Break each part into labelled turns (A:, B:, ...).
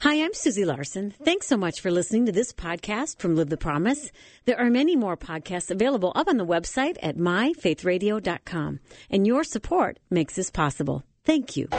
A: Hi, I'm Susie Larson. Thanks so much for listening to this podcast from Live the Promise. There are many more podcasts available up on the website at myfaithradio.com. And your support makes this possible. Thank you.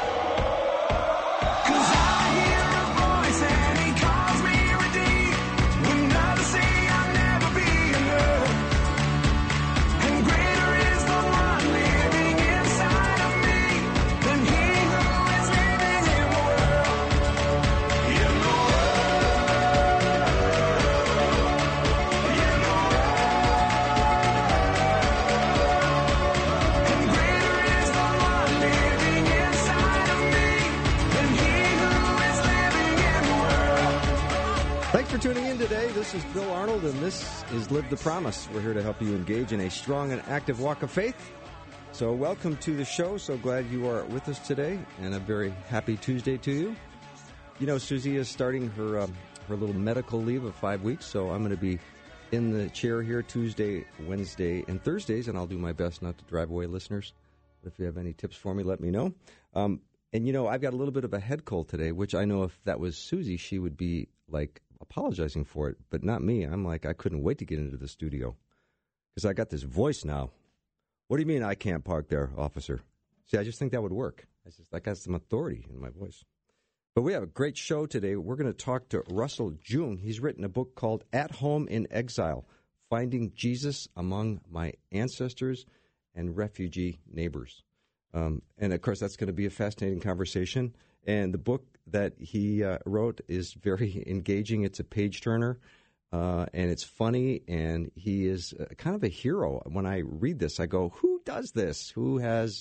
B: Thanks for tuning in today. This is Bill Arnold, and this is Live the Promise. We're here to help you engage in a strong and active walk of faith. So welcome to the show. So glad you are with us today, and a very happy Tuesday to you. You know, Susie is starting her little medical leave of 5 weeks, so I'm going to be in the chair here Tuesday, Wednesday, and Thursdays, and I'll do my best not to drive away listeners. If you have any tips for me, let me know. And, you know, I've got a little bit of a head cold today, which I know if that was Susie, she would be, like, apologizing for it, but not me. I'm like, I couldn't wait to get into the studio because I got this voice now. What do you mean I can't park there, officer? See, I just think that would work. I got some authority in my voice. But we have a great show today. We're going to talk to Russell Jung. He's written a book called At Home in Exile, Finding Jesus Among My Ancestors and Refugee Neighbors. And, of course, that's going to be a fascinating conversation. And the book that he wrote is very engaging. It's a page-turner, and it's funny, and he is kind of a hero. When I read this, I go, who does this? Who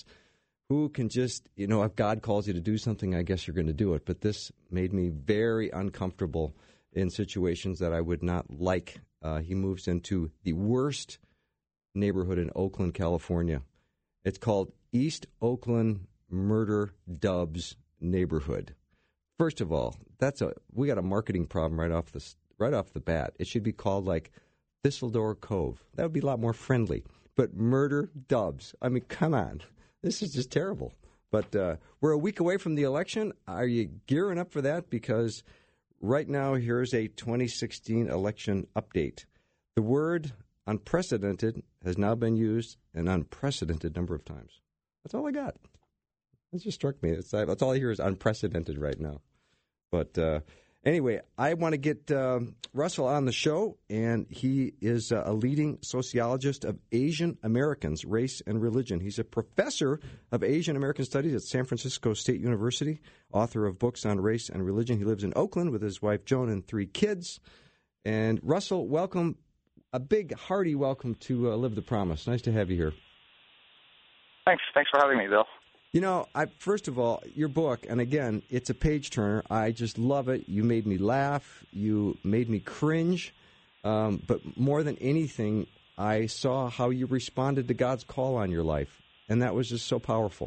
B: can just, you know, if God calls you to do something, I guess you're going to do it. But this made me very uncomfortable in situations that I would not like. He moves into the worst neighborhood in Oakland, California. It's called East Oakland Murder Dubs neighborhood. First of all, we got a marketing problem right off the bat. It should be called like Thistledore Cove. That would be a lot more friendly. But Murder Dubs. I mean, come on. This is just terrible. But we're a week away from the election. Are you gearing up for that? Because right now, here's a 2016 election update. The word unprecedented has now been used an unprecedented number of times. That's all I got. It just struck me. That's all I hear is unprecedented right now. But anyway, I want to get Russell on the show, and he is a leading sociologist of Asian Americans, race and religion. He's a professor of Asian American studies at San Francisco State University, author of books on race and religion. He lives in Oakland with his wife, Joan, and 3 kids. And Russell, welcome, a big, hearty welcome to Live the Promise. Nice to have you here.
C: Thanks for having me, Bill.
B: You know, first of all, your book, and again, it's a page-turner. I just love it. You made me laugh. You made me cringe. But more than anything, I saw how you responded to God's call on your life, and that was just so powerful.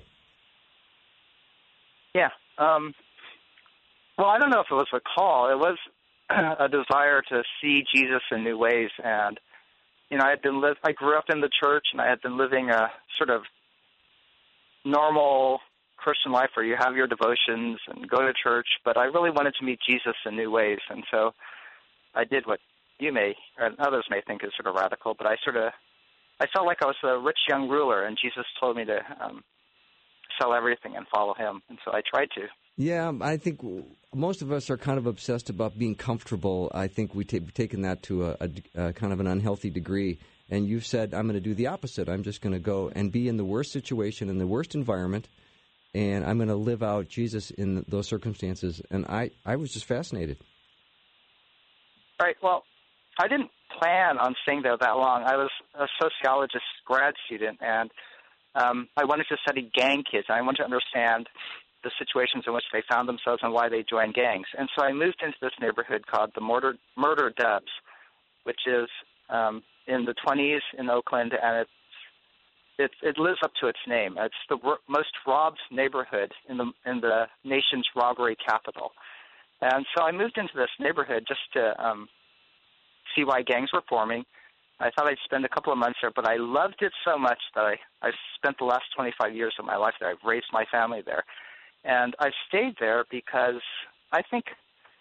C: Yeah. Well, I don't know if it was a call. It was a desire to see Jesus in new ways. And, you know, I grew up in the church, and I had been living a sort of normal Christian life where you have your devotions and go to church, but I really wanted to meet Jesus in new ways, and so I did what you may, and others may think is sort of radical, but I felt like I was a rich young ruler, and Jesus told me to sell everything and follow him, and so I tried to.
B: Yeah, I think most of us are kind of obsessed about being comfortable. I think we've taken that to a kind of an unhealthy degree. And you've said, I'm going to do the opposite. I'm just going to go and be in the worst situation, in the worst environment, and I'm going to live out Jesus in those circumstances. And I was just fascinated.
C: Right. Well, I didn't plan on staying there that long. I was a sociologist grad student, and I wanted to study gang kids. I wanted to understand the situations in which they found themselves and why they joined gangs. And so I moved into this neighborhood called the Murder Dubs, which is in the 20s in Oakland, and it lives up to its name. It's the most robbed neighborhood in the nation's robbery capital. And so I moved into this neighborhood just to see why gangs were forming. I thought I'd spend a couple of months there, but I loved it so much that I spent the last 25 years of my life there. I've raised my family there. And I stayed there because I think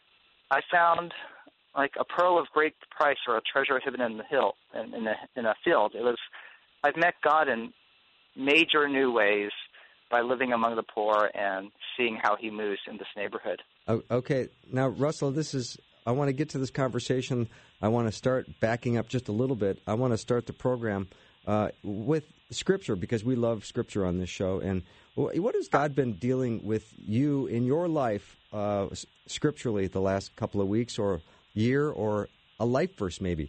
C: I found like a pearl of great price or a treasure hidden in the hill, in a field. I've met God in major new ways by living among the poor and seeing how he moves in this neighborhood.
B: Okay. Now, Russell, I want to get to this conversation. I want to start backing up just a little bit. I want to start the program with Scripture because we love Scripture on this show. And what has God been dealing with you in your life scripturally the last couple of weeks or year or a life verse maybe?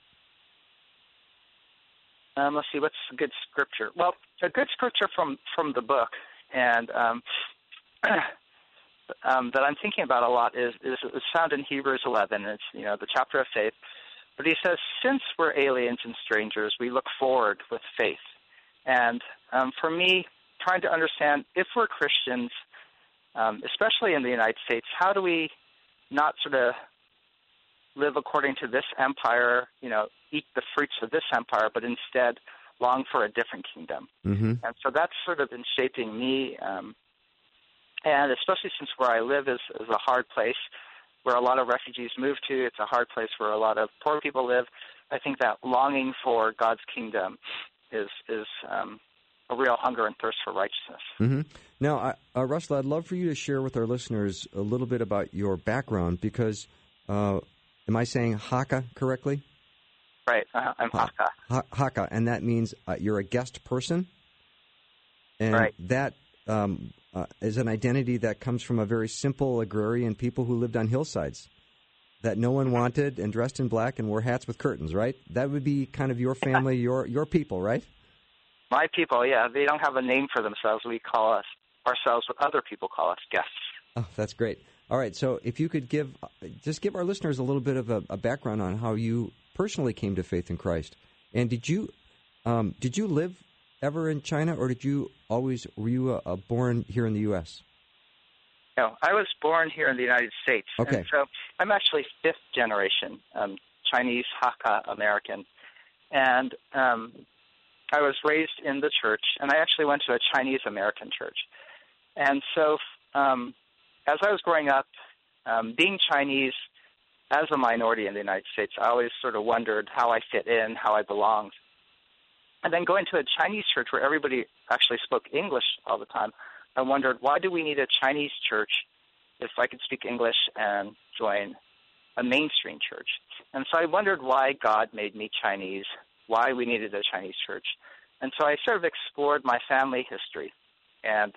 C: Let's see, what's a good scripture? Well, a good scripture from the book and that I'm thinking about a lot is found in Hebrews 11. It's, the chapter of faith. But he says, since we're aliens and strangers, we look forward with faith. And for me, trying to understand if we're Christians, especially in the United States, how do we not sort of live according to this empire, eat the fruits of this empire, but instead long for a different kingdom. Mm-hmm. And so that's sort of been shaping me, and especially since where I live is a hard place where a lot of refugees move to. It's a hard place where a lot of poor people live. I think that longing for God's kingdom is a real hunger and thirst for righteousness.
B: Mm-hmm. Now, Russell, I'd love for you to share with our listeners a little bit about your background because, am I saying Hakka correctly?
C: Right, I'm Hakka.
B: Hakka, and that means you're a guest person? And
C: right.
B: That is an identity that comes from a very simple agrarian people who lived on hillsides that no one wanted and dressed in black and wore hats with curtains, right? That would be kind of your family, your people, right?
C: My people, yeah. They don't have a name for themselves. We call ourselves what other people call us, guests.
B: Oh, that's great. All right, so if you could give our listeners a little bit of a background on how you personally came to faith in Christ. And did you live ever in China, or were you born here in the U.S.?
C: No, I was born here in the United States.
B: Okay.
C: And so I'm actually fifth generation Chinese Hakka American. And I was raised in the church, and I actually went to a Chinese American church. And so as I was growing up, being Chinese as a minority in the United States, I always sort of wondered how I fit in, how I belonged. And then going to a Chinese church where everybody actually spoke English all the time, I wondered, why do we need a Chinese church if I could speak English and join a mainstream church? And so I wondered why God made me Chinese, why we needed a Chinese church. And so I sort of explored my family history and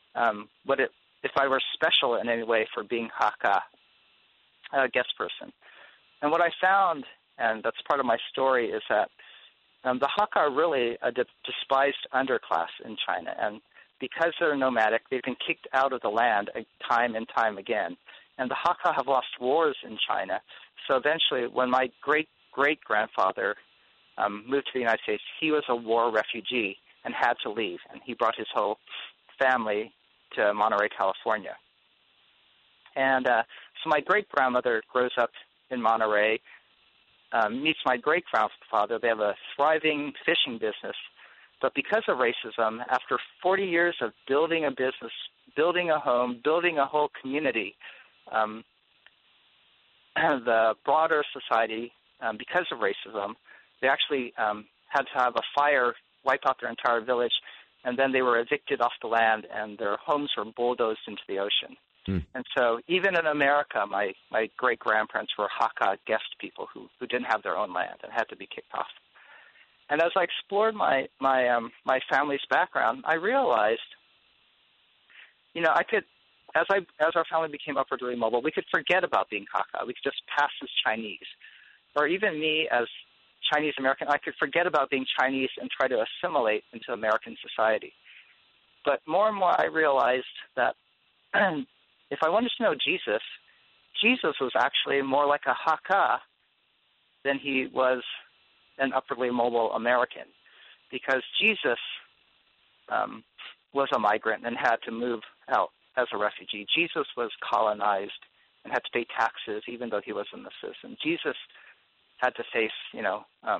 C: if I were special in any way for being Hakka, a guest person. And what I found, and that's part of my story, is that the Hakka are really a despised underclass in China. And because they're nomadic, they've been kicked out of the land time and time again. And the Hakka have lost wars in China. So eventually, when my great-great-grandfather moved to the United States, he was a war refugee and had to leave. And he brought his whole family to Monterey, California. And so my great-grandmother grows up in Monterey, meets my great-grandfather. They have a thriving fishing business. But because of racism, after 40 years of building a business, building a home, building a whole community, the broader society, because of racism, they actually had to have a fire wipe out their entire village, and then they were evicted off the land, and their homes were bulldozed into the ocean. And so even in America, my great-grandparents were Hakka guest people who didn't have their own land and had to be kicked off. And as I explored my family's background, I realized, I could, as our family became upwardly mobile, we could forget about being Hakka. We could just pass as Chinese. Or even me as Chinese American, I could forget about being Chinese and try to assimilate into American society. But more and more I realized that if I wanted to know Jesus, Jesus was actually more like a Hakka than he was an upwardly mobile American, because Jesus was a migrant and had to move out as a refugee. Jesus was colonized and had to pay taxes even though he wasn't a citizen. Jesus had to face,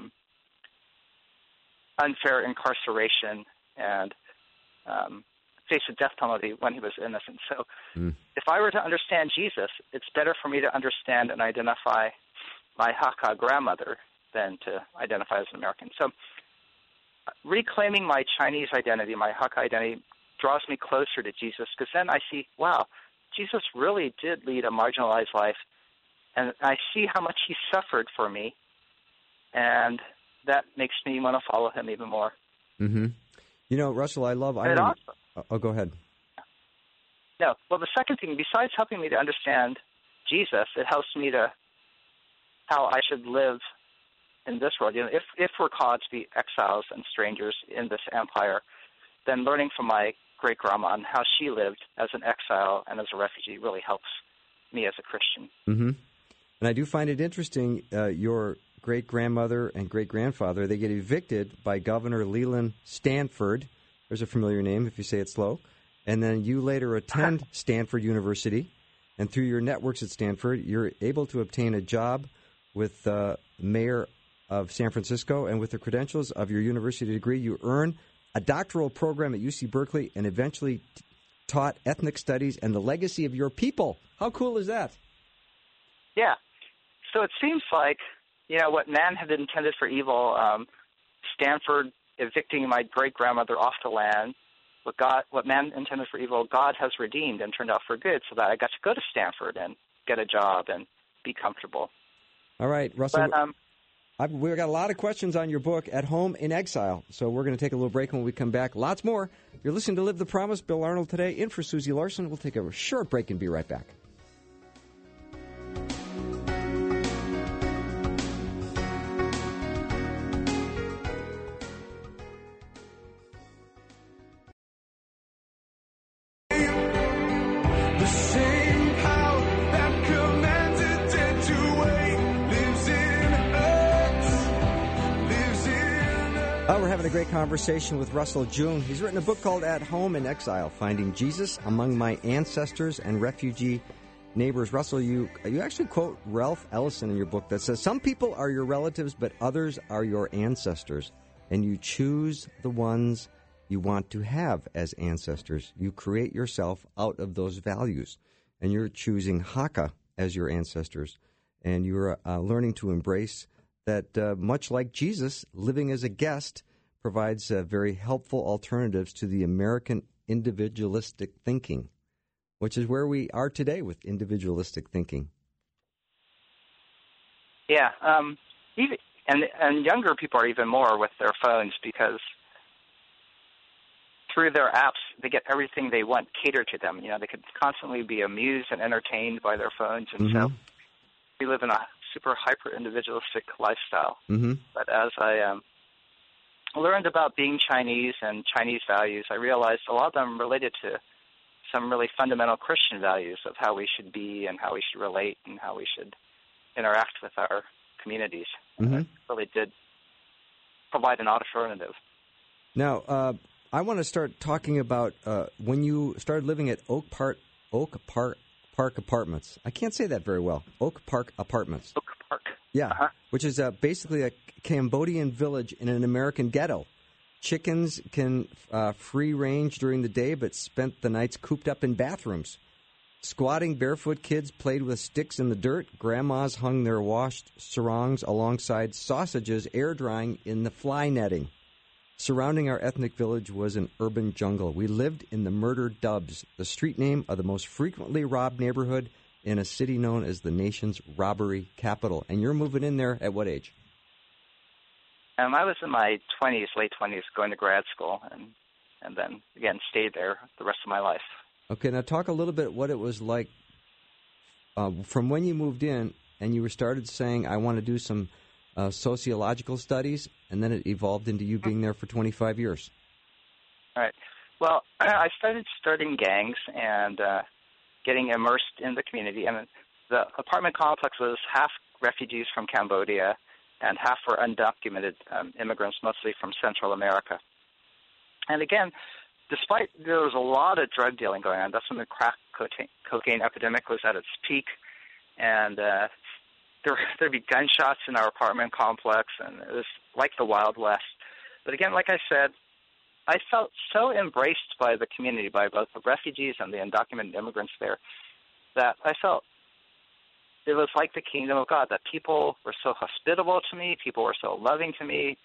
C: unfair incarceration and face the death penalty when he was innocent. So if I were to understand Jesus, it's better for me to understand and identify my Hakka grandmother than to identify as an American. So reclaiming my Chinese identity, my Hakka identity, draws me closer to Jesus, because then I see, wow, Jesus really did lead a marginalized life, and I see how much he suffered for me, and that makes me want to follow him even more.
B: Mm-hmm. You know, Russell, I love irony. Oh, go ahead.
C: No, well, the second thing, besides helping me to understand Jesus, it helps me to how I should live in this world. You know, if we're called to be exiles and strangers in this empire, then learning from my great-grandma on how she lived as an exile and as a refugee really helps me as a Christian.
B: Mm-hmm. And I do find it interesting, your great-grandmother and great-grandfather, they get evicted by Governor Leland Stanford. There's a familiar name if you say it slow. And then you later attend Stanford University, and through your networks at Stanford, you're able to obtain a job with the mayor of San Francisco, and with the credentials of your university degree, you earn a doctoral program at UC Berkeley and eventually taught ethnic studies and the legacy of your people. How cool is that?
C: Yeah. So it seems like, you know, what man had intended for evil, Stanford evicting my great-grandmother off the land, what man intended for evil, God has redeemed and turned out for good, so that I got to go to Stanford and get a job and be comfortable.
B: All right, Russell.
C: But,
B: we've got a lot of questions on your book, At Home in Exile. So we're going to take a little break. When we come back, lots more. You're listening to Live the Promise. Bill Arnold today, in for Susie Larson. We'll take a short break and be right back. We're having a great conversation with Russell June. He's written a book called At Home in Exile, Finding Jesus Among My Ancestors and Refugee Neighbors. Russell, you actually quote Ralph Ellison in your book that says, some people are your relatives, but others are your ancestors, and you choose the ones you want to have as ancestors. You create yourself out of those values, and you're choosing Hakka as your ancestors, and you're learning to embrace that much like Jesus, living as a guest provides very helpful alternatives to the American individualistic thinking, which is where we are today with individualistic thinking.
C: Yeah, and younger people are even more with their phones, because through their apps, they get everything they want catered to them. You know, they could constantly be amused and entertained by their phones, and so we live in a super hyper-individualistic lifestyle. But as I learned about being Chinese and Chinese values, I realized a lot of them related to some really fundamental Christian values of how we should be and how we should relate and how we should interact with our communities. It really did provide an alternative.
B: Now, I want to start talking about when you started living at Oak Park Apartments. I can't say that very well. Oak Park Apartments.
C: Oak Park.
B: Yeah, which is basically a Cambodian village in an American ghetto. Chickens can free range during the day, but spent the nights cooped up in bathrooms. Squatting barefoot kids played with sticks in the dirt. Grandmas hung their washed sarongs alongside sausages air drying in the fly netting. Surrounding our ethnic village was an urban jungle. We lived in the Murder Dubs, the street name of the most frequently robbed neighborhood in a city known as the nation's robbery capital. And you're moving in there at what age?
C: I was in my late 20s, going to grad school, and then, again, stayed there the rest of my life.
B: Okay, now talk a little bit what it was like from when you moved in and you started saying, I want to do some sociological studies, and then it evolved into you being there for 25 years.
C: All right. Well, I started starting gangs and getting immersed in the community. And the apartment complex was half refugees from Cambodia and half were undocumented immigrants, mostly from Central America. And again, despite there was a lot of drug dealing going on, that's when the crack cocaine epidemic was at its peak, and there'd be gunshots in our apartment complex, and it was like the Wild West. But again, like I said, I felt so embraced by the community, by both the refugees and the undocumented immigrants there, that I felt it was like the kingdom of God, that people were so hospitable to me, people were so loving to me.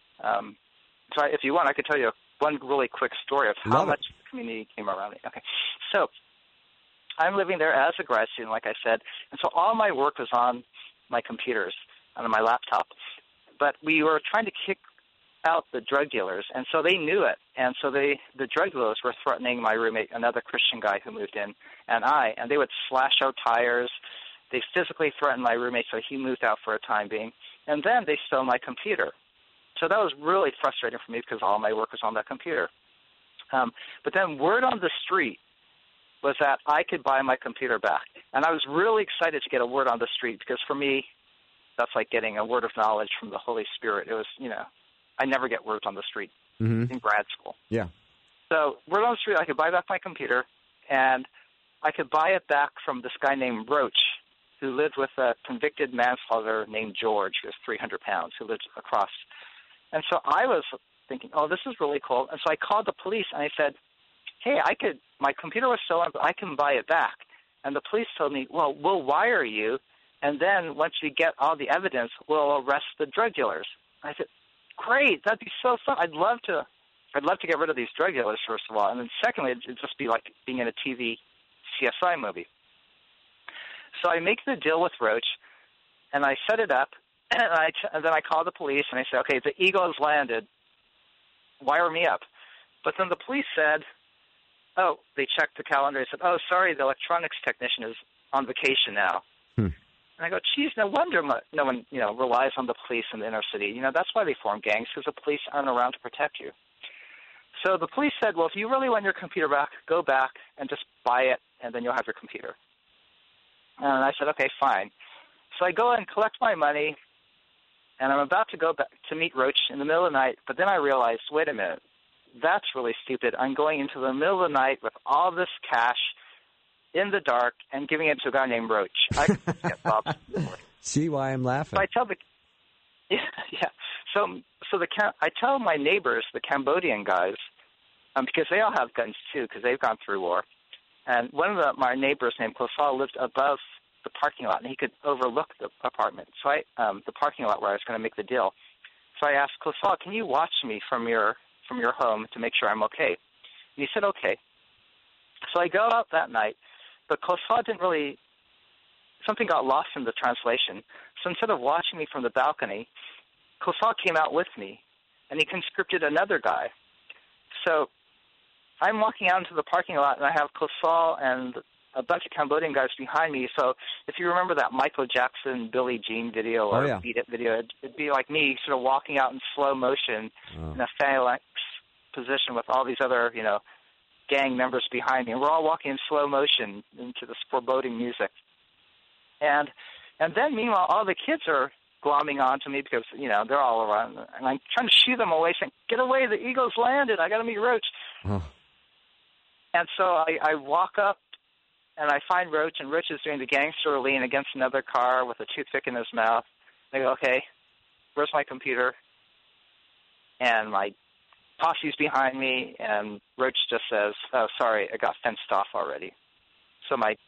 C: So if you want, I could tell you one really quick story of how much the community came around me. Okay, so I'm living there as a grad student, like I said, and so all my work was on my computers, on my laptop. But we were trying to kick out the drug dealers, and so they knew it. And so the drug dealers were threatening my roommate, another Christian guy who moved in, and they would slash our tires. They physically threatened my roommate, so he moved out for a time being. And then they stole my computer. So that was really frustrating for me because all my work was on that computer. But then word on the street was that I could buy my computer back. And I was really excited to get a word on the street because for me, that's like getting a word of knowledge from the Holy Spirit. It was, I never get words on the street in grad school.
B: Yeah.
C: So word on the street, I could buy back my computer, and I could buy it back from this guy named Roach, who lived with a convicted manslaughter named George, who was 300 pounds, who lived across. And so I was thinking, oh, this is really cool. And so I called the police, and I said, hey, my computer was stolen, but I can buy it back. And the police told me, well, we'll wire you, and then once we get all the evidence, we'll arrest the drug dealers. I said, great, that'd be so fun. I'd love to get rid of these drug dealers, first of all. And then secondly, it'd just be like being in a TV CSI movie. So I make the deal with Roach, and I set it up, and then I call the police, and I say, okay, the Eagle has landed. Wire me up. But then the police said, they checked the calendar. They said, oh, sorry, the electronics technician is on vacation now. And I go, geez, no wonder no one, relies on the police in the inner city. That's why they form gangs, because the police aren't around to protect you. So the police said, well, if you really want your computer back, go back and just buy it, and then you'll have your computer. And I said, okay, fine. So I go and collect my money, and I'm about to go back to meet Roach in the middle of the night, but then I realized, wait a minute, that's really stupid. I'm going into the middle of the night with all this cash in the dark and giving it to a guy named Roach. I could get robbed.
B: See why I'm laughing?
C: So I tell I tell my neighbors, the Cambodian guys, because they all have guns too, because they've gone through war. And one of my neighbors named Kosal lived above the parking lot, and he could overlook the apartment. So the parking lot where I was going to make the deal. So I asked Kosal, can you watch me from your home to make sure I'm okay? And he said, okay. So I go out that night, but Kosal something got lost in the translation. So instead of watching me from the balcony, Kosal came out with me, and he conscripted another guy. So I'm walking out into the parking lot, and I have Kosal and a bunch of Cambodian guys behind me. So if you remember that Michael Jackson, Billie Jean video or Beat It video, it'd be like me sort of walking out in slow motion in a phalanx position with all these other, gang members behind me. And we're all walking in slow motion into this foreboding music. And then, meanwhile, all the kids are glomming onto me because, they're all around. And I'm trying to shoo them away, saying, get away, the Eagle's landed. I got to meet Roach. Oh. And so I walk up, and I find Roach, and Roach is doing the gangster lean against another car with a toothpick in his mouth. I go, okay, where's my computer? And my posse's behind me, and Roach just says, oh, sorry, I got fenced off already. So my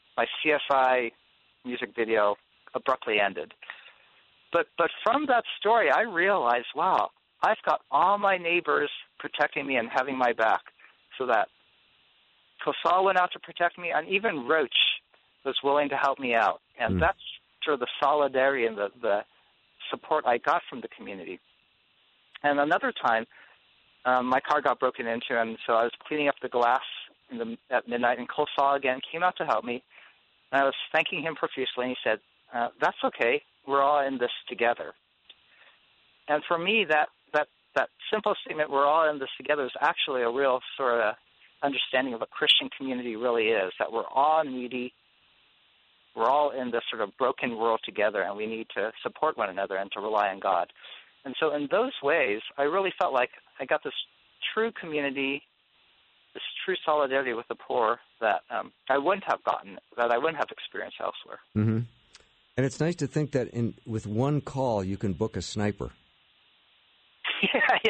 C: CSI music video abruptly ended. But from that story, I realized, wow, I've got all my neighbors protecting me and having my back, so that Kosal went out to protect me, and even Roach was willing to help me out. And that's sort of the solidarity and the support I got from the community. And another time, my car got broken into, and so I was cleaning up the glass at midnight, and Kosal again came out to help me. And I was thanking him profusely, and he said, that's okay. We're all in this together. And for me, that simple statement, we're all in this together, is actually a real sort of understanding of what Christian community really is, that we're all needy. We're all in this sort of broken world together, and we need to support one another and to rely on God. And so in those ways, I really felt like I got this true community, this true solidarity with the poor that I wouldn't have gotten, that I wouldn't have experienced elsewhere.
B: Mm-hmm. And it's nice to think that with one call, you can book a sniper.
C: Yeah,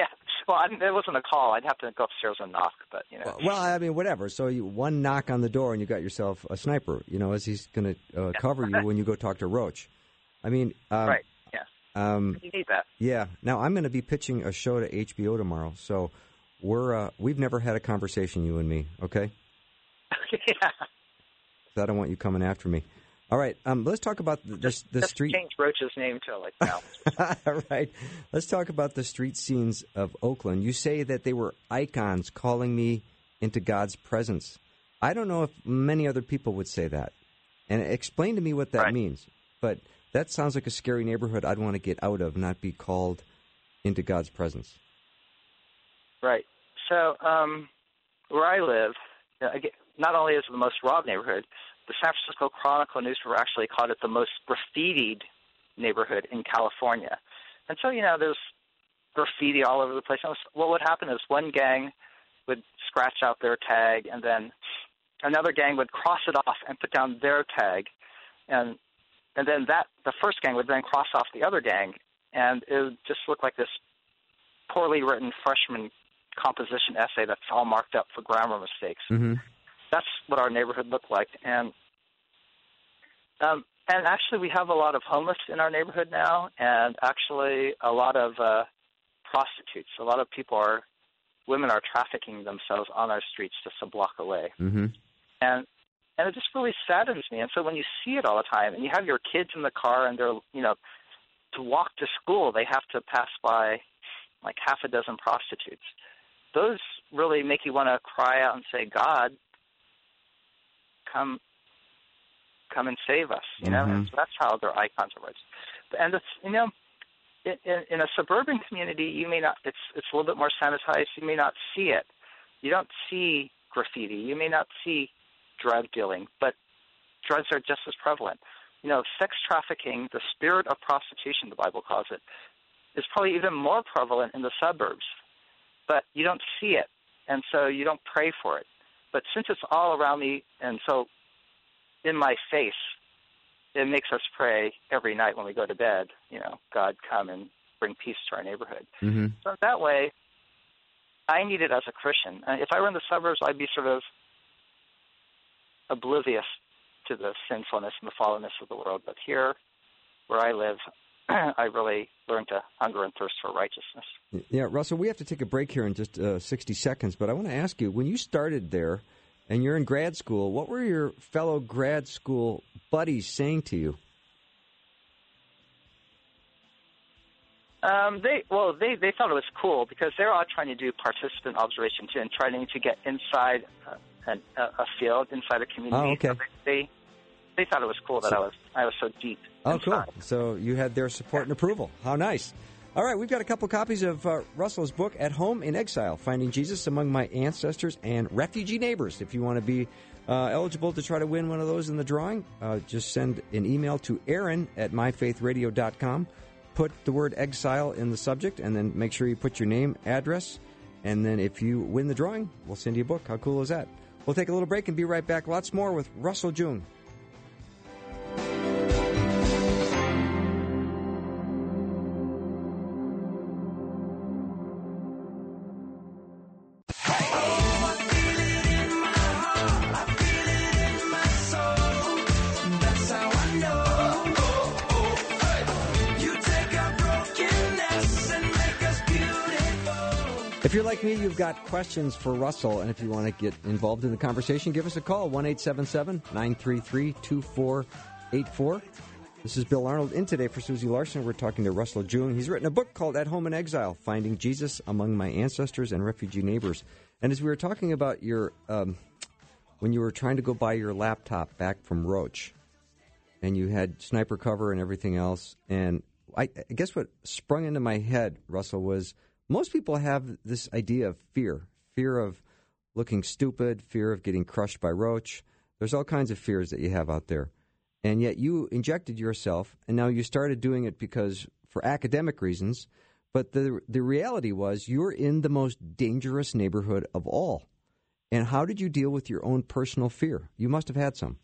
C: Well, it wasn't a call. I'd have to go upstairs and knock, but,
B: Well, I mean, whatever. So one knock on the door and you got yourself a sniper, as he's going to cover you when you go talk to Roach. I mean...
C: right, yeah. You need that.
B: Yeah. Now, I'm going to be pitching a show to HBO tomorrow, so we've never had a conversation, you and me, okay?
C: Yeah.
B: So I don't want you coming after me. All right, let's talk about the street.
C: Change Roach's name to Al.
B: All right, let's talk about the street scenes of Oakland. You say that they were icons calling me into God's presence. I don't know if many other people would say that. And explain to me what that means. But that sounds like a scary neighborhood I'd want to get out of, not be called into God's presence.
C: Right. So where I live, not only is it the most robbed neighborhood, the San Francisco Chronicle newspaper actually called it the most graffitied neighborhood in California. And so, there's graffiti all over the place. And what would happen is one gang would scratch out their tag, and then another gang would cross it off and put down their tag. And then the first gang would then cross off the other gang, and it would just look like this poorly written freshman composition essay that's all marked up for grammar mistakes.
B: Mm-hmm.
C: That's what our neighborhood looked like, and actually we have a lot of homeless in our neighborhood now, and actually a lot of prostitutes. A lot of women are trafficking themselves on our streets just a block away,
B: mm-hmm.
C: and it just really saddens me. And so when you see it all the time, and you have your kids in the car, and they're to walk to school, they have to pass by like half a dozen prostitutes. Those really make you want to cry out and say, God, come and save us,
B: Mm-hmm.
C: And so that's how their icons are. And it's, in a suburban community, you may not. It's a little bit more sanitized. You may not see it. You don't see graffiti. You may not see drug dealing, but drugs are just as prevalent. Sex trafficking, the spirit of prostitution, the Bible calls it, is probably even more prevalent in the suburbs. But you don't see it, and so you don't pray for it. But since it's all around me and so in my face, it makes us pray every night when we go to bed, God, come and bring peace to our neighborhood.
B: Mm-hmm.
C: So that way, I need it as a Christian. If I were in the suburbs, I'd be sort of oblivious to the sinfulness and the fallenness of the world. But here, where I live, I really learned to hunger and thirst for righteousness.
B: Yeah, Russell, we have to take a break here in just 60 seconds, but I want to ask you, when you started there and you're in grad school, what were your fellow grad school buddies saying to you?
C: They thought it was cool because they're all trying to do participant observation too and trying to get inside a field, inside a community.
B: Oh, okay.
C: So they thought it was cool that I was so deep.
B: Oh,
C: inside.
B: cool. So you had their support and approval. How nice. All right, we've got a couple copies of Russell's book, At Home in Exile, Finding Jesus Among My Ancestors and Refugee Neighbors. If you want to be eligible to try to win one of those in the drawing, just send an email to aaron@myfaithradio.com. Put the word exile in the subject, and then make sure you put your name, address, and then if you win the drawing, we'll send you a book. How cool is that? We'll take a little break and be right back. Lots more with Russell Jung. If you're like me, you've got questions for Russell, and if you want to get involved in the conversation, give us a call, 1-877-933-2484. This is Bill Arnold. In today for Susie Larson, we're talking to Russell Jung. He's written a book called At Home in Exile, Finding Jesus Among My Ancestors and Refugee Neighbors. And as we were talking about your, when you were trying to go buy your laptop back from Roach, and you had sniper cover and everything else, and I guess what sprung into my head, Russell, was most people have this idea of fear of looking stupid, fear of getting crushed by Roach. There's all kinds of fears that you have out there. And yet you injected yourself, and now you started doing it because for academic reasons, but the reality was you're in the most dangerous neighborhood of all. And how did you deal with your own personal fear? You must have had some.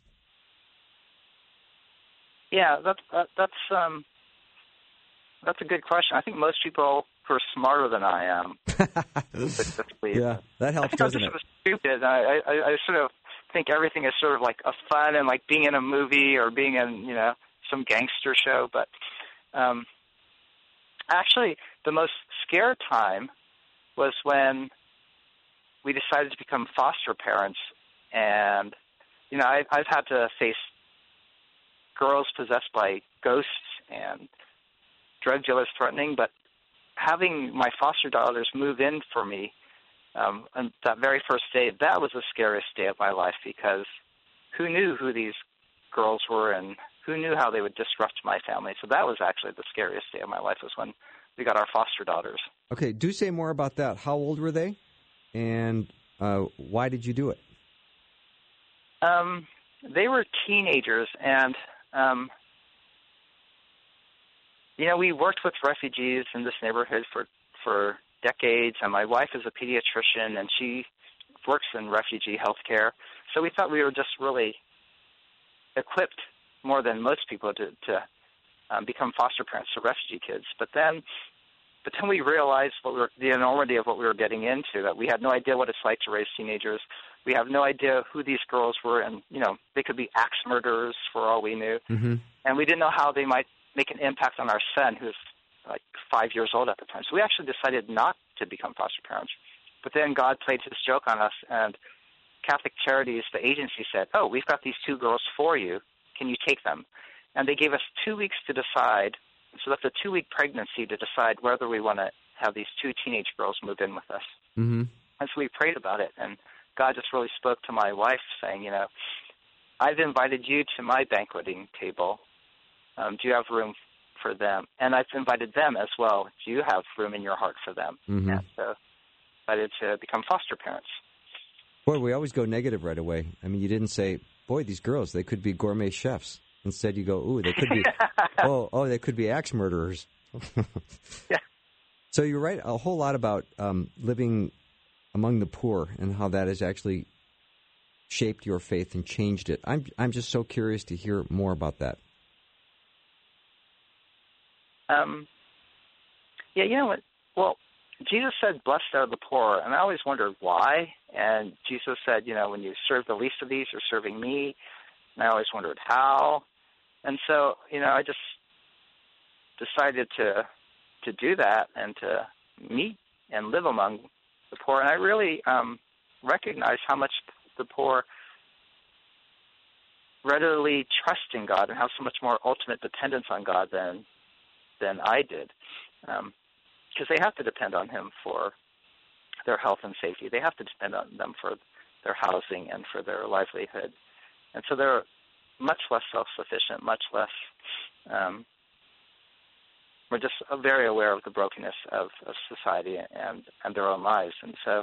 C: that's a good question. I think most people who are smarter than I am.
B: Yeah, that helps, doesn't it?
C: I'm just stupid. I sort of think everything is sort of like a fun and like being in a movie or being in, some gangster show. But actually, the most scare time was when we decided to become foster parents. And, I've had to face girls possessed by ghosts and drug dealers threatening, but having my foster daughters move in for me on that very first day, that was the scariest day of my life, because who knew who these girls were and who knew how they would disrupt my family. So that was actually the scariest day of my life, was when we got our foster daughters.
B: Okay, do say more about that. How old were they, and why did you do it?
C: They were teenagers, and we worked with refugees in this neighborhood for decades, and my wife is a pediatrician, and she works in refugee health care. So we thought we were just really equipped more than most people to become foster parents to refugee kids. But then we realized the enormity of what we were getting into, that we had no idea what it's like to raise teenagers. We have no idea who these girls were, and, they could be axe murderers for all we knew.
B: Mm-hmm. And
C: we didn't know how they might make an impact on our son, who's like 5 years old at the time. So we actually decided not to become foster parents. But then God played his joke on us, and Catholic Charities, the agency, said, "Oh, we've got these 2 girls for you. Can you take them?" And they gave us 2 weeks to decide. So that's a 2-week pregnancy to decide whether we want to have these 2 teenage girls move in with us.
B: Mm-hmm. And
C: so we prayed about it, and God just really spoke to my wife, saying, I've invited you to my banqueting table. Do you have room for them? And I've invited them as well. Do you have room in your heart for them?
B: Mm-hmm.
C: And so I decided to become foster parents.
B: Boy, we always go negative right away. I mean, you didn't say, boy, these girls, they could be gourmet chefs. Instead, you go, ooh, they could be, they could be axe murderers.
C: Yeah.
B: So you're right a whole lot about living among the poor and how that has actually shaped your faith and changed it. I'm just so curious to hear more about that.
C: What? Well, Jesus said, "Blessed are the poor," and I always wondered why. And Jesus said, when you serve the least of these, you're serving me. And I always wondered how. And so, I just decided to do that and to meet and live among the poor. And I really recognize how much the poor readily trust in God and have so much more ultimate dependence on God than I did. Because they have to depend on him for their health and safety. They have to depend on them for their housing and for their livelihood. And so they're much less self-sufficient, much less we're just very aware of the brokenness of society and their own lives. And so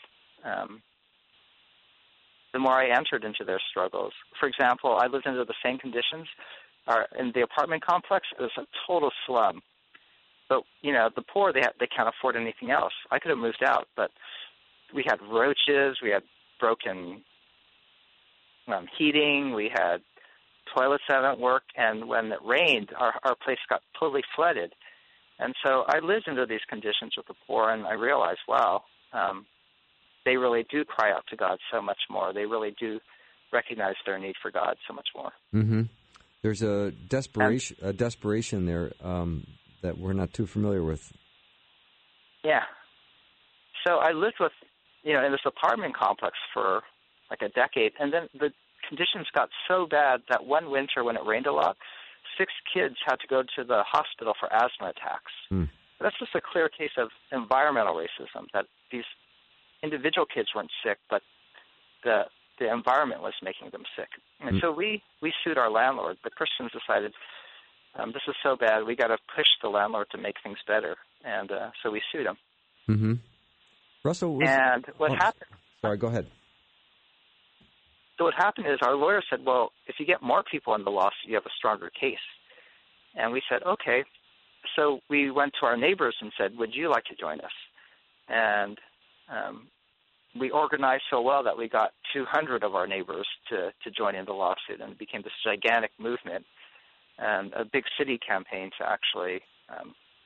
C: the more I entered into their struggles, for example, I lived under the same conditions in the apartment complex. It was a total slum. But, the poor, they can't afford anything else. I could have moved out, but we had roaches, we had broken heating, we had toilets that didn't work, and when it rained, our place got totally flooded. And so I lived under these conditions with the poor, and I realized, wow, they really do cry out to God so much more. They really do recognize their need for God so much more.
B: Mm-hmm. There's a desperation there that we're not too familiar with.
C: Yeah. So I lived with, in this apartment complex for like a decade, and then the conditions got so bad that one winter when it rained a lot, 6 kids had to go to the hospital for asthma attacks. Mm. That's just a clear case of environmental racism, that these individual kids weren't sick, but the environment was making them sick. And so we sued our landlord. The Christians decided, this is so bad, we got to push the landlord to make things better. And so we sued him.
B: Mm-hmm. Russell,
C: what happened?
B: Sorry, go ahead.
C: So what happened is our lawyer said, well, if you get more people in the lawsuit, you have a stronger case. And we said, okay. So we went to our neighbors and said, would you like to join us? And we organized so well that we got 200 of our neighbors to join in the lawsuit, and it became this gigantic movement and a big city campaign to actually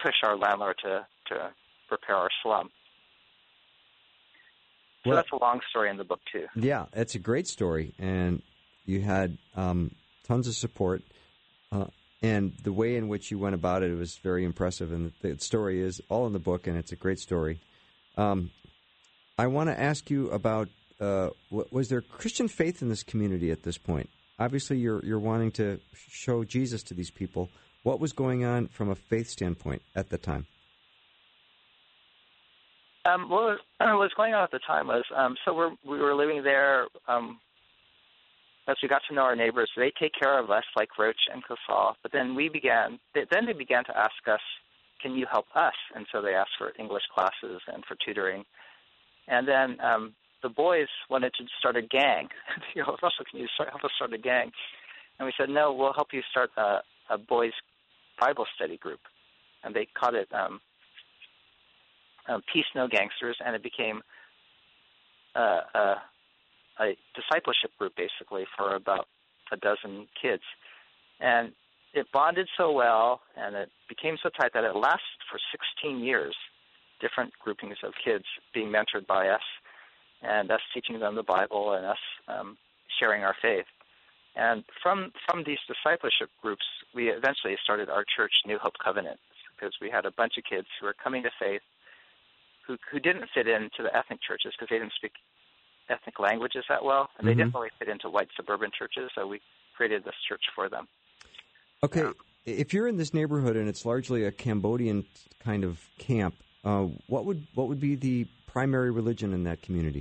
C: push our landlord to repair our slum. So that's a long story in the book, too.
B: Yeah, it's a great story, and you had tons of support, and the way in which you went about it was very impressive, and the story is all in the book, and it's a great story. I want to ask you about, was there Christian faith in this community at this point? Obviously, you're wanting to show Jesus to these people. What was going on from a faith standpoint at the time?
C: What was going on at the time was, we were living there. As we got to know our neighbors, they take care of us like Roach and Cosal. But then they began to ask us, "Can you help us?" And so they asked for English classes and for tutoring. And then the boys wanted to start a gang. Russell, can you help us start a gang? And we said, "No, we'll help you start a boys' Bible study group." And they called it Peace No Gangsters, and it became a discipleship group, basically, for about a dozen kids. And it bonded so well, and it became so tight that it lasted for 16 years, different groupings of kids being mentored by us, and us teaching them the Bible, and us sharing our faith. And from these discipleship groups, we eventually started our church, New Hope Covenant, because we had a bunch of kids who were coming to faith who didn't fit into the ethnic churches because they didn't speak ethnic languages that well, and they didn't really fit into white suburban churches, so we created this church for them.
B: Okay, if you're in this neighborhood and it's largely a Cambodian kind of camp, what would be the primary religion in that community?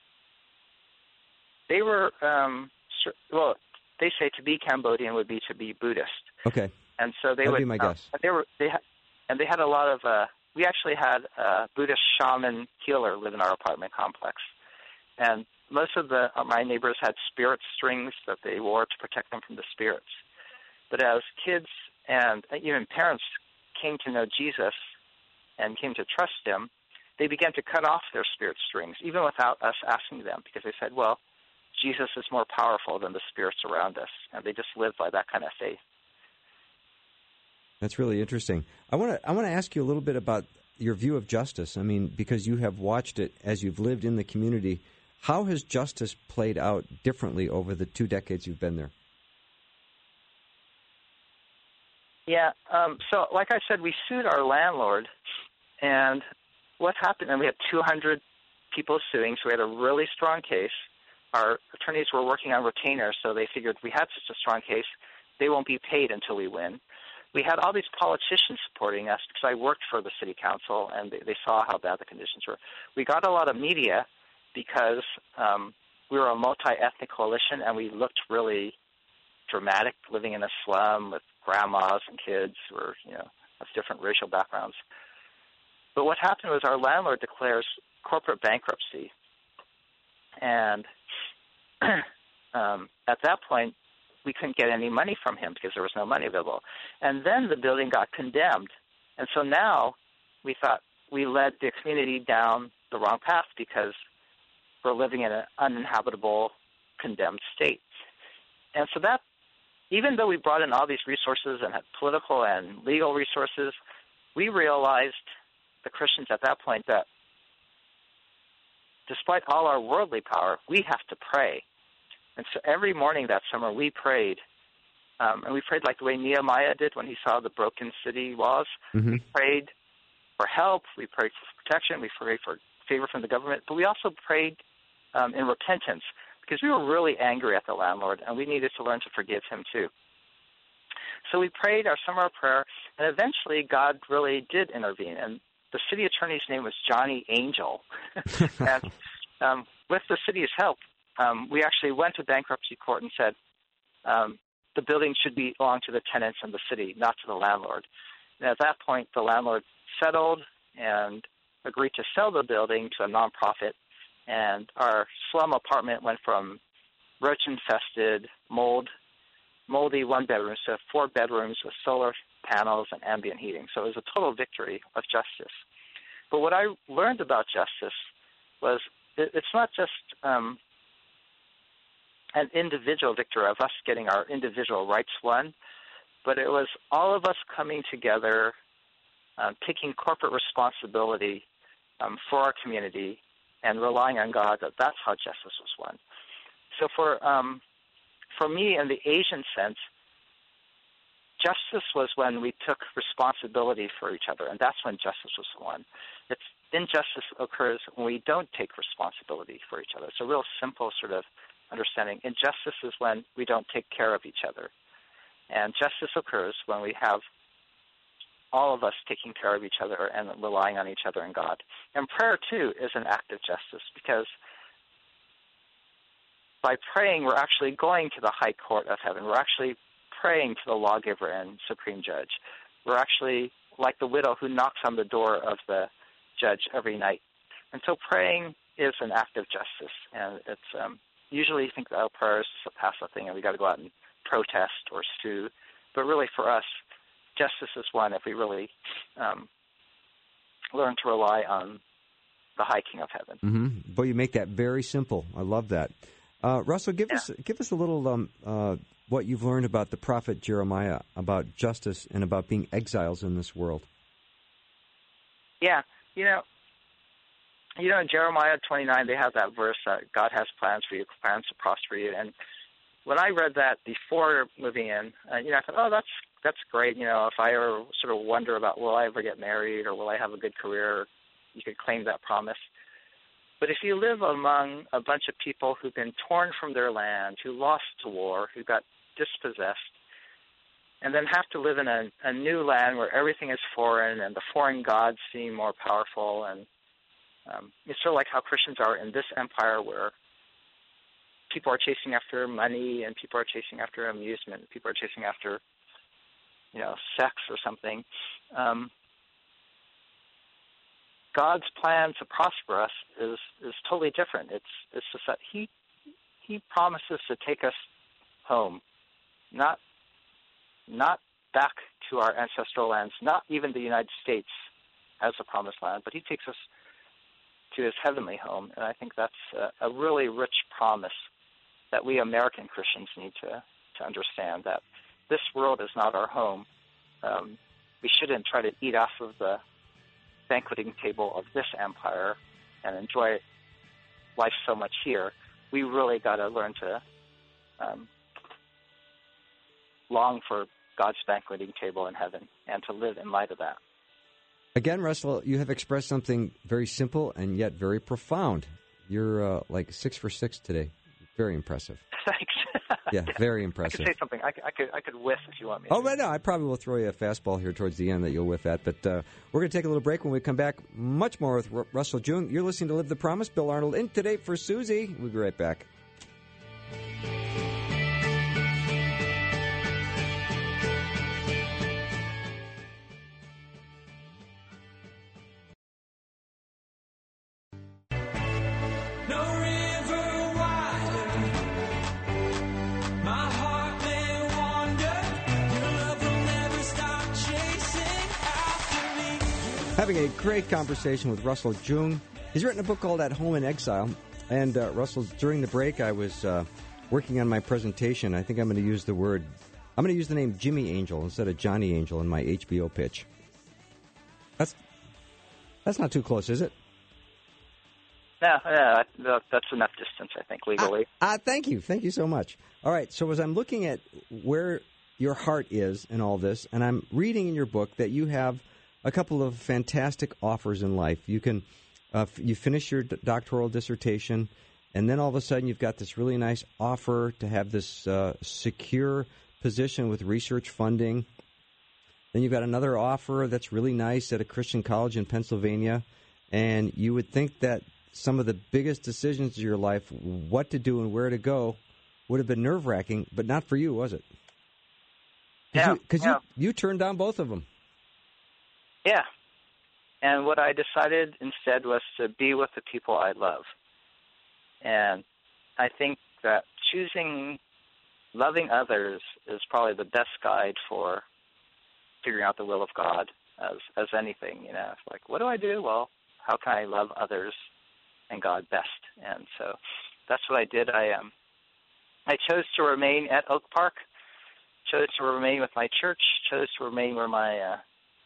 C: They were, they say to be Cambodian would be to be Buddhist.
B: Okay,
C: and so
B: that'd be my guess.
C: They had a lot of. We actually had a Buddhist shaman healer live in our apartment complex. And most of my neighbors had spirit strings that they wore to protect them from the spirits. But as kids and even parents came to know Jesus and came to trust him, they began to cut off their spirit strings, even without us asking them, because they said, well, Jesus is more powerful than the spirits around us. And they just lived by that kind of faith.
B: That's really interesting. I want to ask you a little bit about your view of justice. I mean, because you have watched it as you've lived in the community. How has justice played out differently over the 2 decades you've been there?
C: Yeah. So, like I said, we sued our landlord, and what happened? And we had 200 people suing, so we had a really strong case. Our attorneys were working on retainers, so they figured we had such a strong case, they won't be paid until we win. We had all these politicians supporting us because I worked for the city council, and they saw how bad the conditions were. We got a lot of media because we were a multi-ethnic coalition, and we looked really dramatic, living in a slum with grandmas and kids who were, of different racial backgrounds. But what happened was our landlord declares corporate bankruptcy, and at that point, we couldn't get any money from him because there was no money available. And then the building got condemned. And so now we thought we led the community down the wrong path because we're living in an uninhabitable, condemned state. And so that, even though we brought in all these resources and had political and legal resources, we realized, the Christians at that point, that despite all our worldly power, we have to pray. And so every morning that summer we prayed, and we prayed like the way Nehemiah did when he saw the broken city walls. Mm-hmm. We prayed for help, we prayed for protection, we prayed for favor from the government, but we also prayed in repentance because we were really angry at the landlord, and we needed to learn to forgive him too. So we prayed our summer prayer, and eventually God really did intervene, and the city attorney's name was Johnny Angel. And with the city's help, we actually went to bankruptcy court and said the building should belong to the tenants and the city, not to the landlord. And at that point, the landlord settled and agreed to sell the building to a nonprofit, and our slum apartment went from roach-infested, moldy one-bedrooms to 4 bedrooms with solar panels and ambient heating. So it was a total victory of justice. But what I learned about justice was it's not just an individual victory of us getting our individual rights won, but it was all of us coming together taking corporate responsibility for our community and relying on God, that's how justice was won. So for me, in the Asian sense, justice was when we took responsibility for each other, and that's when justice was won. Injustice occurs when we don't take responsibility for each other. It's a real simple sort of understanding. Injustice is when we don't take care of each other. And justice occurs when we have all of us taking care of each other and relying on each other and God. And prayer, too, is an act of justice, because by praying, we're actually going to the high court of heaven. We're actually praying to the lawgiver and supreme judge. We're actually like the widow who knocks on the door of the judge every night. And so praying is an act of justice. And it's usually you think that prayer is just a passive thing and we got to go out and protest or sue. But really for us, justice is one if we really learn to rely on the high King of heaven.
B: Mm-hmm. Boy, you make that very simple. I love that. Russell, give us a little what you've learned about the prophet Jeremiah, about justice and about being exiles in this world.
C: Yeah, you know, in Jeremiah 29, they have that verse that God has plans for you, plans to prosper you. And when I read that before moving in, I thought, oh, that's great. You know, if I ever sort of wonder about will I ever get married or will I have a good career, you could claim that promise. But if you live among a bunch of people who've been torn from their land, who lost to war, who got dispossessed, and then have to live in a new land where everything is foreign and the foreign gods seem more powerful, and it's sort of like how Christians are in this empire where people are chasing after money and people are chasing after amusement, people are chasing after, sex or something. God's plan to prosper us is totally different. It's just that He promises to take us home, not back to our ancestral lands, not even the United States as a promised land, but He takes us to His heavenly home, and I think that's a really rich promise that we American Christians need to understand, that this world is not our home. We shouldn't try to eat off of the banqueting table of this empire and enjoy life so much here. We really got to learn to long for God's banqueting table in heaven and to live in light of that.
B: Again, Russell, you have expressed something very simple and yet very profound. You're like 6 for 6 today. Very impressive.
C: Thanks.
B: Yeah, very impressive.
C: I could say something. I could whiff if you want me to.
B: Oh, right, no, I probably will throw you a fastball here towards the end that you'll whiff at. But we're going to take a little break. When we come back, much more with Russell Jung. You're listening to Live the Promise. Bill Arnold in today for Susie. We'll be right back. Having a great conversation with Russell Jung. He's written a book called At Home in Exile. And Russell, during the break, I was working on my presentation. I think I'm going to use the name Jimmy Angel instead of Johnny Angel in my HBO pitch. That's not too close, is it?
C: No, that's enough distance, I think, legally.
B: Thank you. Thank you so much. All right, so as I'm looking at where your heart is in all this, and I'm reading in your book that you have a couple of fantastic offers in life. You can, you finish your doctoral dissertation, and then all of a sudden you've got this really nice offer to have this secure position with research funding. Then you've got another offer that's really nice at a Christian college in Pennsylvania, and you would think that some of the biggest decisions of your life, what to do and where to go, would have been nerve-wracking, but not for you, was it? Because you turned down both of them.
C: Yeah. And what I decided instead was to be with the people I love. And I think that choosing loving others is probably the best guide for figuring out the will of God as anything. It's like, what do I do? Well, how can I love others and God best? And so that's what I did. I chose to remain at Oak Park, chose to remain with my church, chose to remain where my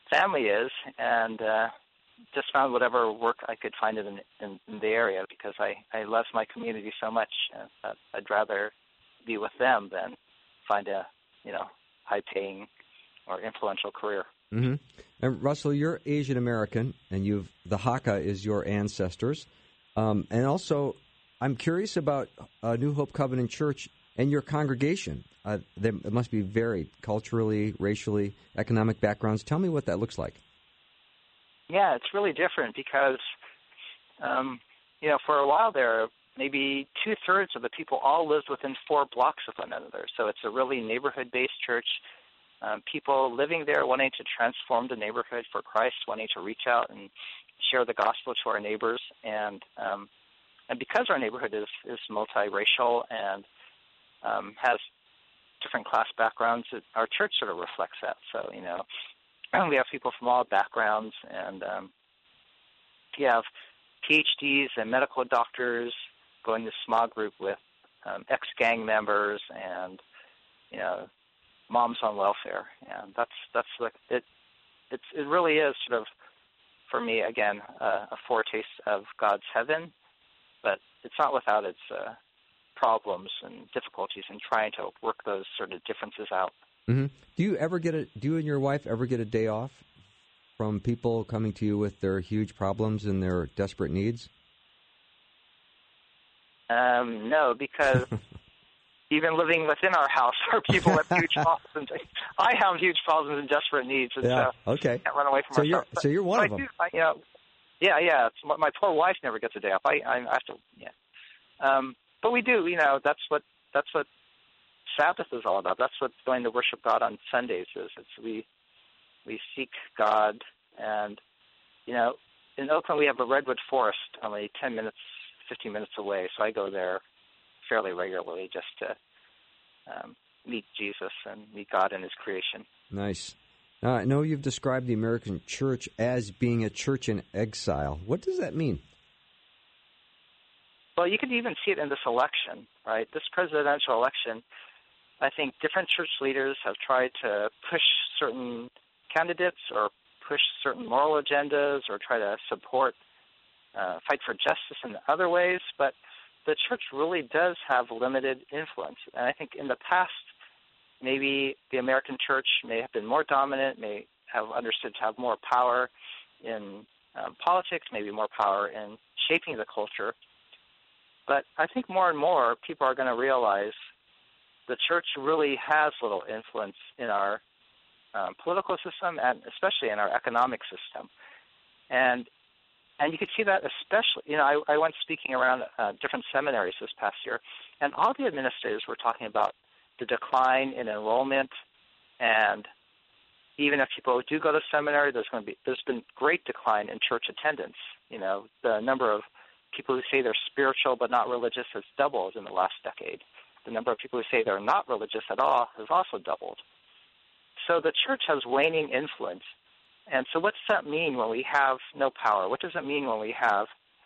C: family is, and just found whatever work I could find in the area because I love my community so much that I'd rather be with them than find a high-paying or influential career.
B: Mm-hmm. And Russell, you're Asian American, and the Hakka is your ancestors, and also I'm curious about New Hope Covenant Church and your congregation. It must be varied culturally, racially, economic backgrounds. Tell me what that looks like.
C: Yeah, it's really different because, for a while there, maybe 2/3 of the people all lived within 4 blocks of one another. So it's a really neighborhood-based church. People living there wanting to transform the neighborhood for Christ, wanting to reach out and share the gospel to our neighbors. And because our neighborhood is multiracial and has different class backgrounds, our church sort of reflects that. So, we have people from all backgrounds, and we have PhDs and medical doctors going to small group with ex-gang members and, moms on welfare. And that's like it really is sort of, for me, again, a foretaste of God's heaven, but it's not without its problems and difficulties in trying to work those sort of differences out.
B: Mm-hmm. Do you and your wife ever get a day off from people coming to you with their huge problems and their desperate needs?
C: No, because even living within our house are people with huge problems. I have huge problems and desperate needs, and so
B: okay.
C: I can't run away from myself.
B: So you're one of them.
C: Yeah. My poor wife never gets a day off. I have to. Yeah. But we do. That's what Sabbath is all about. That's what going to worship God on Sundays is. We seek God, and in Oakland we have a redwood forest only 10 minutes, 15 minutes away. So I go there fairly regularly just to meet Jesus and meet God in His creation.
B: Nice. Now, I know you've described the American church as being a church in exile. What does that mean?
C: Well, you could even see it in this election, right? This presidential election, I think different church leaders have tried to push certain candidates or push certain moral agendas or try to support, fight for justice in other ways, but the church really does have limited influence. And I think in the past, maybe the American church may have been more dominant, may have understood to have more power in politics, maybe more power in shaping the culture. But I think more and more people are going to realize the church really has little influence in our political system and especially in our economic system. And you could see that especially, I went speaking around different seminaries this past year, and all the administrators were talking about the decline in enrollment, and even if people do go to seminary, there's been great decline in church attendance. The number of people who say they're spiritual but not religious has doubled in the last decade. The number of people who say they're not religious at all has also doubled. So the church has waning influence. And so what does that mean when we have no power? What does it mean when we have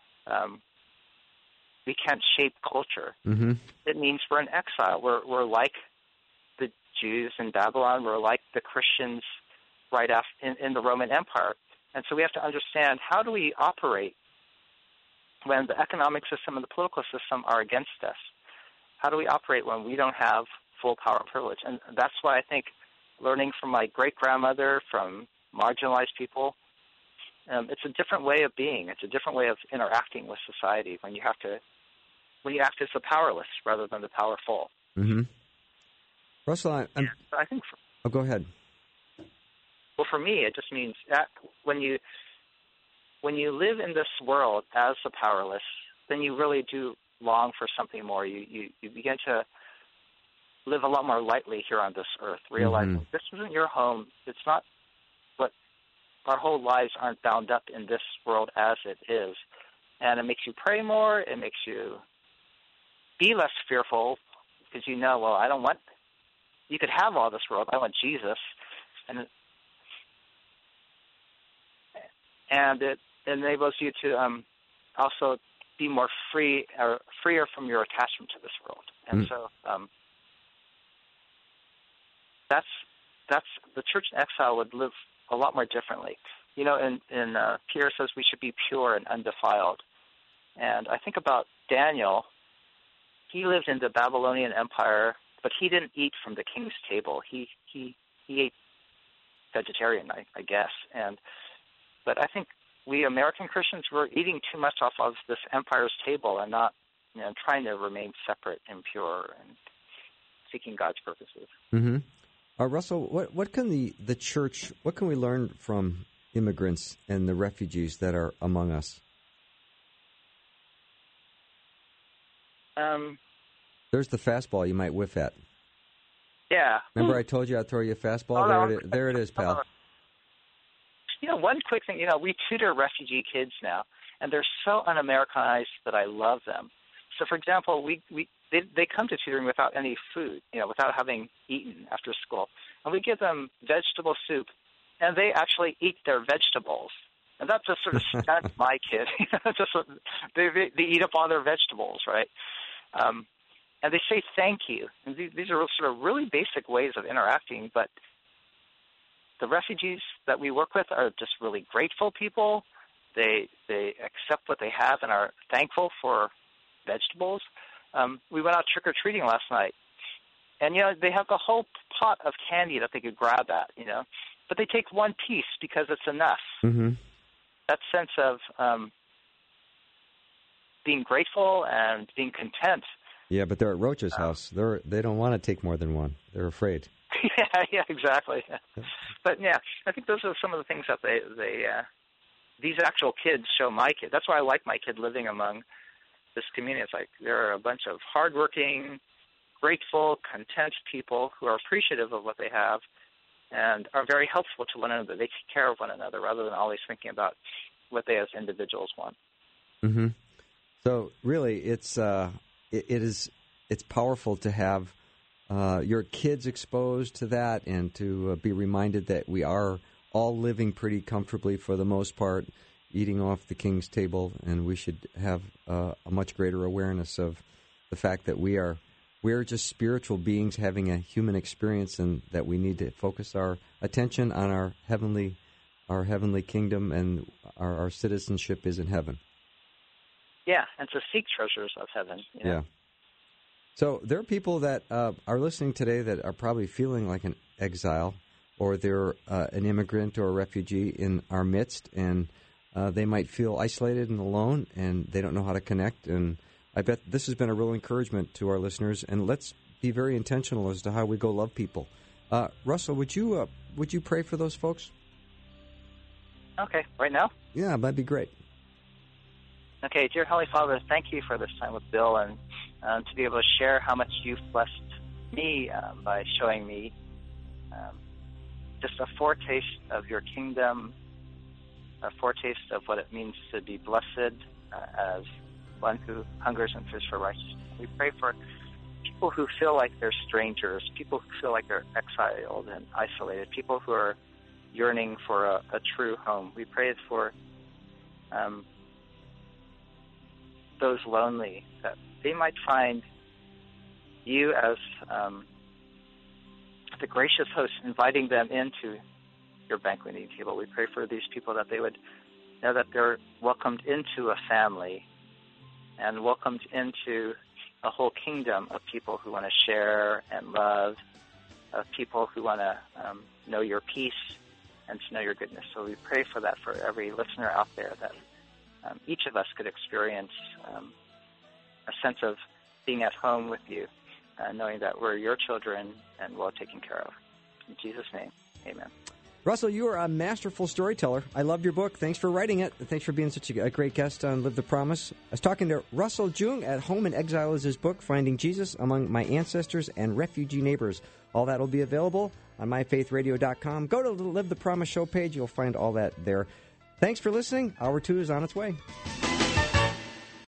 C: we can't shape culture?
B: Mm-hmm.
C: It means we're in exile. We're like the Jews in Babylon. We're like the Christians right after in the Roman Empire. And so we have to understand, how do we operate when the economic system and the political system are against us? How do we operate when we don't have full power and privilege? And that's why I think learning from my great-grandmother, from marginalized people, it's a different way of being. It's a different way of interacting with society when you act as the powerless rather than the powerful.
B: Mm-hmm. Russell,
C: I think.
B: Go ahead.
C: Well, for me, it just means that when you live in this world as the powerless, then you really do long for something more. You begin to live a lot more lightly here on this earth, realizing this isn't your home. It's not what our whole lives aren't bound up in this world as it is. And it makes you pray more. It makes you be less fearful because I don't want, you could have all this world. I want Jesus. And it enables you to also be more freer from your attachment to this world. And so that's the church in exile would live a lot more differently. You know, in Peter says we should be pure and undefiled. And I think about Daniel. He lived in the Babylonian Empire, but he didn't eat from the king's table. He ate vegetarian, I guess. But I think we American Christians were eating too much off of this empire's table and not, trying to remain separate and pure and seeking God's purposes.
B: Mm-hmm. Russell, what can the church, what can we learn from immigrants and the refugees that are among us? There's the fastball you might whiff at.
C: Yeah.
B: Remember I told you I'd throw you a fastball? There it is, pal.
C: One quick thing, we tutor refugee kids now, and they're so un-Americanized that I love them. So, for example, they come to tutoring without any food, without having eaten after school. And we give them vegetable soup, and they actually eat their vegetables. And that just sort of stuns my kid. They eat up all their vegetables, right? And they say thank you. And these are sort of really basic ways of interacting, but the refugees that we work with are just really grateful people. They accept what they have and are thankful for vegetables. We went out trick-or-treating last night, and, they have the whole pot of candy that they could grab at, but they take one piece because it's enough.
B: Mm-hmm.
C: That sense of being grateful and being content.
B: Yeah, but they're at Roach's house. They don't want to take more than one. They're afraid.
C: Yeah, exactly. But I think those are some of the things that these actual kids show my kid. That's why I like my kid living among this community. It's like there are a bunch of hardworking, grateful, content people who are appreciative of what they have and are very helpful to one another. They take care of one another rather than always thinking about what they as individuals want.
B: Mm-hmm. So really, it's powerful to have your kids exposed to that and to be reminded that we are all living pretty comfortably for the most part, eating off the king's table, and we should have a much greater awareness of the fact that we're just spiritual beings having a human experience, and that we need to focus our attention on our heavenly kingdom, and our citizenship is in heaven.
C: Yeah, and to seek treasures of heaven.
B: Yeah. So there are people that are listening today that are probably feeling like an exile, or they're an immigrant or a refugee in our midst, and they might feel isolated and alone, and they don't know how to connect. And I bet this has been a real encouragement to our listeners. And let's be very intentional as to how we go love people. Russell, would you pray for those folks?
C: Okay, right now?
B: Yeah, that'd be great.
C: Okay, dear Holy Father, thank you for this time with Bill and to be able to share how much you've blessed me by showing me just a foretaste of your kingdom, a foretaste of what it means to be blessed as one who hungers and thirsts for righteousness. We pray for people who feel like they're strangers, people who feel like they're exiled and isolated, people who are yearning for a true home. We pray for those lonely, that they might find you as the gracious host, inviting them into your banqueting table. We pray for these people that they would know that they're welcomed into a family and welcomed into a whole kingdom of people who want to share and love, of people who want to know your peace and to know your goodness. So we pray for that for every listener out there, that each of us could experience a sense of being at home with you, knowing that we're your children and well taken care of. In Jesus' name, amen.
B: Russell, you are a masterful storyteller. I loved your book. Thanks for writing it. Thanks for being such a great guest on Live the Promise. I was talking to Russell Jung. At Home in Exile is his book, Finding Jesus Among My Ancestors and Refugee Neighbors. All that will be available on myfaithradio.com. Go to the Live the Promise show page. You'll find all that there. Thanks for listening. Hour 2 is on its way.